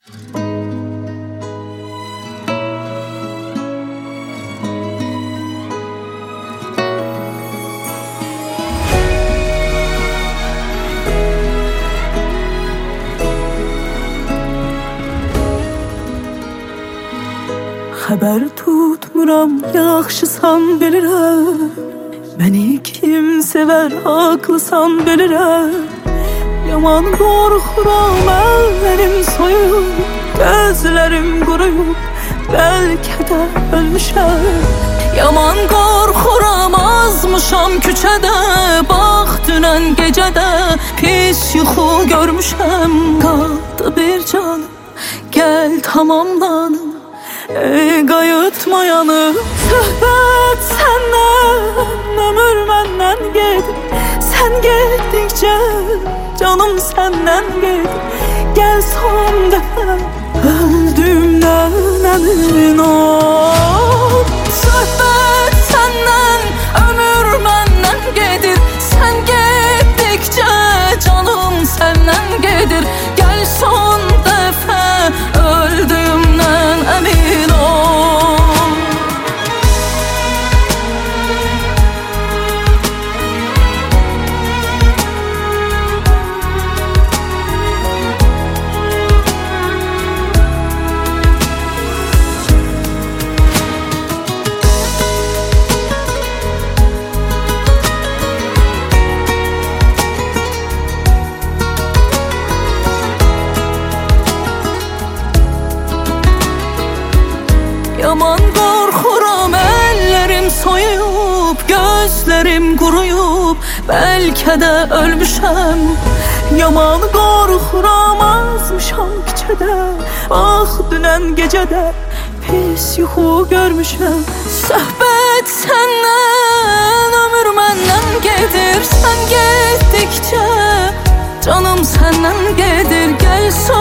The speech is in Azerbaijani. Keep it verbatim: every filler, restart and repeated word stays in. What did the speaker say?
Xəbər tutmuram, yaxşısan bilirəm. Məni kim sevər, haqlısan bilirəm. Yaman qorxuram, əllərim soyub, gözlərim quruyub, bəlkə də ölmüşəm. Yaman qorxuram, azmışam küçədə, bax dünən gecədə pis yuxu görmüşəm. Qaldı bir canım, gəl tamamlanım. Ey qayıtmayanım, söhbət səndən, ömür məndən gedir. Sən getdikcə canım səndən gedir. Gəl son dəfə öldüyümdən əmin ol. Söhbət səndən, ömür məndən gedir. Sən getdikcə canım səndən gedir. Gəl son dəfə öldüyümdən əmin ol. Yaman qorxuram, əllərim soyub, gözlərim quruyub, bəlkə də ölmüşəm. Yaman qorxuram, azmışam küçədə, bax dünən gecədə pis yuxu görmüşəm. Söhbət səndən, ömür məndən gedir. Sən getdikcə canım səndən gedir. Gəl son